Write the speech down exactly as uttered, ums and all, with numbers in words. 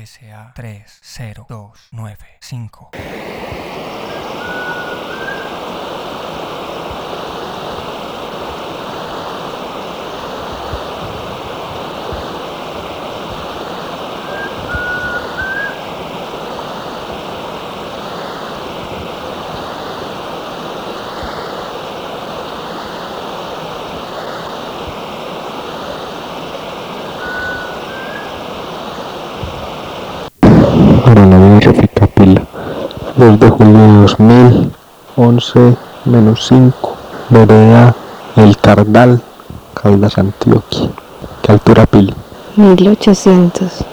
S A tres cero dos nueve cinco. Coronavirus recapila. dos de julio de dos mil once menos cinco. Vereda El Cardal, Caldas, Antioquia. ¿Qué altura, Pili? mil ochocientos.